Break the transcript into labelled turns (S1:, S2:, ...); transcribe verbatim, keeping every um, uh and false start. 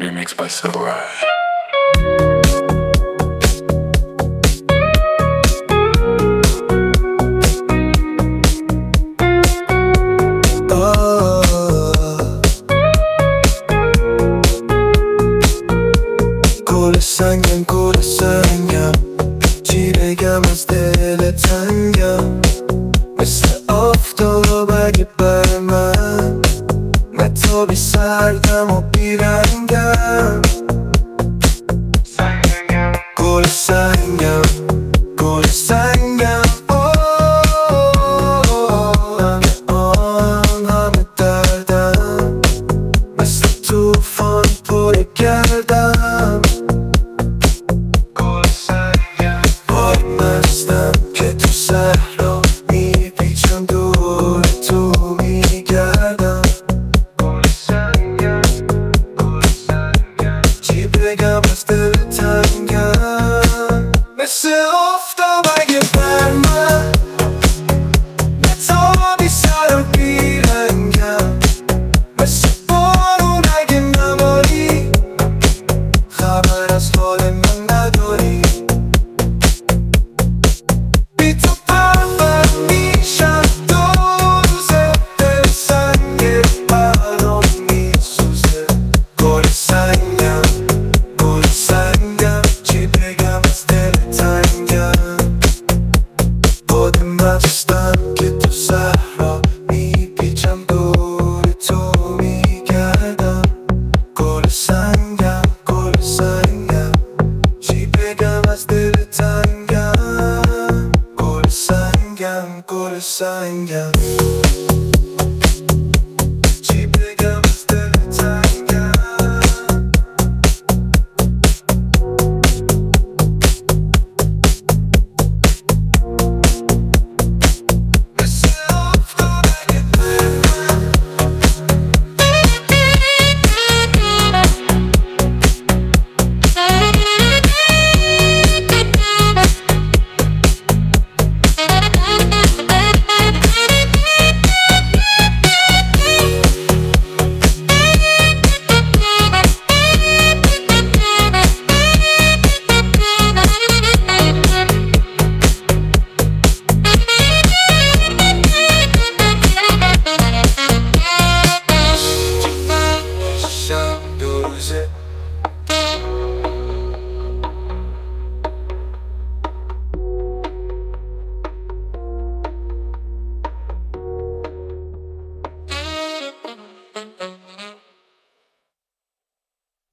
S1: remixed by Silvereye.
S2: Sangen kule sangen 집에 가면서 달려당겨 مثل آفتاب اگه بر من متابی سردم و بیرنگم گل سنگم گل سنگم همه آن همه دردم مثل توفان پر گردم که تو صحرا میپیچم دور تو میگردم گل سنگم گل سنگم چی بگم از دل تنگم مثل آفتاب اگه بر من متابی سر و بیرنگم مثل بارون اگه نباری خبر از حال من نداری که تو صحرا میپیچم دور تو میگردم گل سنگم گل سنگم